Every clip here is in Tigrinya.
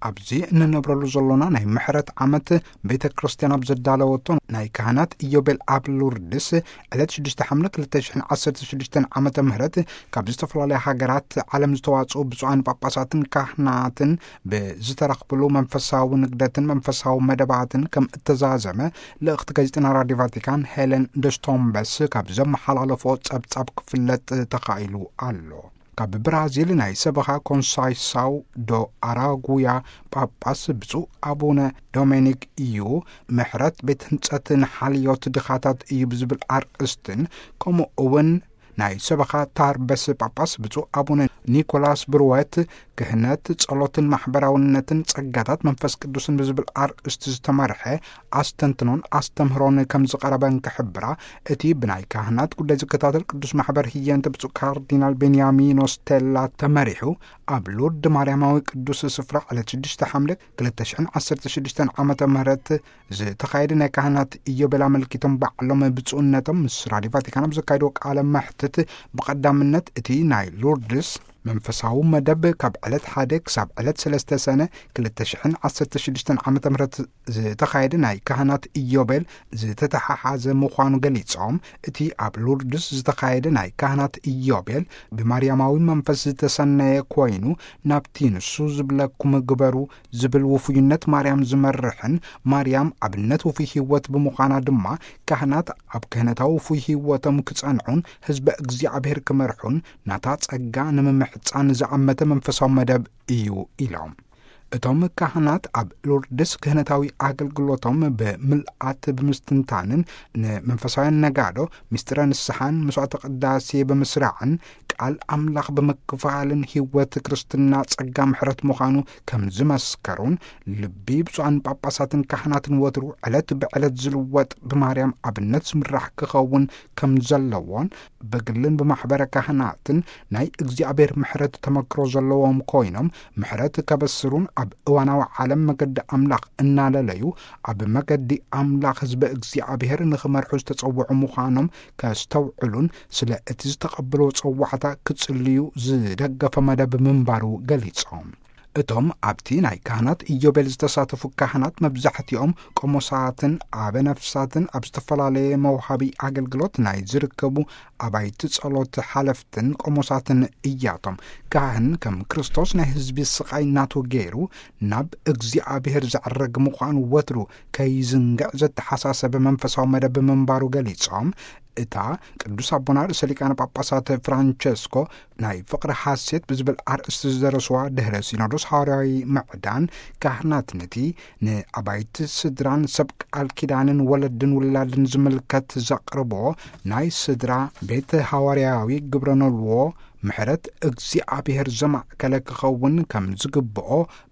أبزي إن نبرلو زلونا ناي محرت عمت بيت كريستيان بزدالوتون ناي كهنات إيوبيل أبلوردس على تشدشت حملك لتشحن 16 عمت مهرت كابزت فلالي حاجرات عالم زتواصو بزوان باباساتن كهناتن بزترقبلو منفساو نقدتن منفساو مدباتن كم اتزازمة لأخت جازتنا راديو فاتيكان هيلين دشتوم بس كابزم حلالفو تساب كفلت تقايلو ألو كاب برازيل ناي سبخا كونسايساو دو أراغويا باباس بزو أبونا دومينيك إيو محرت بتنساتن حاليوت دخاتات إيو بزبل أرقستن كومو أون ناي سبخا تار بس باباس بزو أبونا نيكولاس بروات كهنات تصالوتن محبراونتن تصقاتات منفس قدوسن بزبل أرقست زتمارحة أستنتنون أستمهرون كم زقربان كحبرا اتي بناي كهنات كل زكتات القدوس محبر هي انت بزو كاردينال بنيامين ستيلا تماريحو أبلود مريماوي قدوس سفرة على تشدشت حملك كلتشحن 16 عامة مهرت زي تخيرنا كهنات إيو بلا ملكتم بعلم بزونتم مسرالي فاتيكان بزكايدوك عالم محتت بقدام النت اتي ناي لوردس منفساو مدب كاب علت حادك ساب علت 3 سنة كلتشحن 16 عامة مرت زي تخيرنا كهنات إيوبيل زي تتححز مخانو قليتهم اتي اب لوردس زي تخيرنا كهنات إيوبيل بمريماوي منفس تسنى كوينو نابتينسو زبلكم جبرو زبل وفينت مريم زمرحن مريم ابنت وفي هوت بمخانا دما كهنات اب كهنتاو في هوتم كصنعون حزب እግዚአብሔር كمرحون ناتا ጸጋ نممحصان زعمته منفساو مدب እዩ ኢሎም እቶም ካህናት ኣብ ሎርድስ ክህነታዊ ኣገልግሎቶም ብምልኣት ብምስትንታንን ንመንፈሳዊ ነጋዶ ምስጢረ ንስሓን መስዋዕተ ቅዳሴ በመስራዕን ቃል ኣምላኽ በመክፋልን ህይወት ክርስትና ጸጋ ምሕረት ምዃኑ ከም ዝመስከሩን ልቢ ብፁዓን ጳጳሳትን ካህናትን ወትሩ ዕለት ብዕለት ዝልወጥ ብማርያም ኣብነት ዝምራሕ ክኸውን ከም ዘለዎን በግልን ብማሕበረ ካህናትን ናይ እግዚአብሔር ምሕረት ተመክሮ ዘለዎም ኮይኖም ምሕረት ከበስሩን ኣብ እዋናዊ ዓለም መገዲ ኣምላኽ እናለለዩ ኣብ መገዲ ኣምላኽ ህዝበ እግዚአብሔር ንኽመርሑ ዝተጸውዑ ምዃኖም ከስተውዕሉን ስለ እቲ ዝተቐበሎ ጸዋዕታ ክጽልዩ ዝደገፈ መደብ ምንባሩ ገሊጾም እቶም ኣብቲ ናይ ካህናት ኢዮቤል ዝተሳተፉ ካህናት መብዛሕትኦም ቆሞሳትን ኣበነፍሳትን ኣብ ዝተፈላለየ መውሃቢ ኣገልግሎት ናይ ዝርከቡ ኣባይቲ ጸሎት ሓለፍትን ቆሞሳትን እያቶም ካህን ከም ክርስቶስ ናይ ህዝቢ ስቃይ ናቱ ገይሩ ናብ እግዚአብሔር ዝዕረግ ምዃኑ ወትሩ ከይዝንግዕ ዘተሓሳሰበ መንፈሳዊ መደብ ምንባሩ ገሊጾም እታ ቅዱስ አቡና ርእሰ ሊቃነ ጳጳሳት ፍራንቸስኮ ናይ ፍቅሪ ሐሴት ብዝብል አርእስቲ ዝደረስዋ ድህረ ሲኖዶስ ሐዋርያዊ ምዕዳን ካህናት ነቲ ንኣባይቲ ስድራን ሰብ ቃል ኪዳንን ወለድን ውላድን ዝምልከት ዘቕርቦ ናይ ስድራ ቤተ ሐዋርያዊ ግብረነልዎ ምሕረት እግዚአብሔር ዘማእከለ ክኸውን ከም ዝግብኦ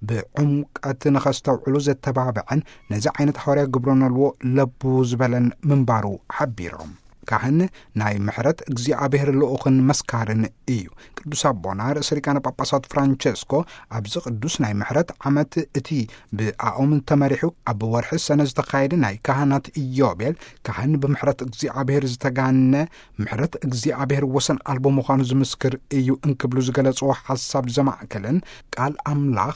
ብዕምቀት ንኸስተውዕሉ ዘተባብዐን ነዚ ዓይነት ሐዋርያ ግብረነልዎ ለቡ ዝበለን ምንባሩ ሓቢሮም ካህን ናይ ምሕረት እግዚአብሔር ልኡኽን መስካርን እዩ ቅዱስ አቡና ርእሰ ሊቃነ ጳጳሳት ፍራንቸስኮ ኣብዚ ቅዱስ ናይ ምሕረት ዓመት እቲ ብኣኦም ተመሪሑ ኣብ ወርሒ ሰነ ዝተኻየደ ናይ ካህናት ኢዮቤል ካህን ብምሕረት እግዚአብሔር ዝተጋነ ምሕረት እግዚአብሔር ወሰን ኣልቦ ምዃኑ ዝምስክር እዩ እንክብሉ ዝገለጽዎ ሓሳብ ዘማእከለን ቃል ኣምላኽ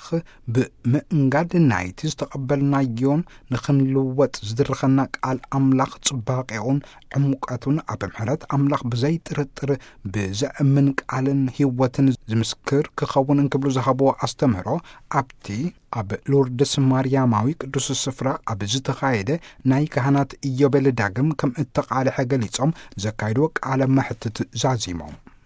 ብምእንጋድ ናይቲ ዝተቐበልናዮን ንኽንልወጥ ዝድርኸና ቃል ኣምላኽ ጽባቐኡን ዕሙቀቱን ኣብ ምሕረት ኣምላኽ ብዘይ ጥርጥር ብዘእምን ቃልን ህይወትን ዝምስክር ክኸውን እንክብሉ ዝሃብዎ ኣስተምህሮ ኣብቲ ኣብ ሎርድስ ማርያማዊ ቅዱስ ስፍራ ኣብ ዝተኻየደ ናይ ካህናት ኢዮቤል ዳግም ከም እተቃልሐ ገሊጾም ዘካይድዎ ቃለ መሕትት ዛዚሞም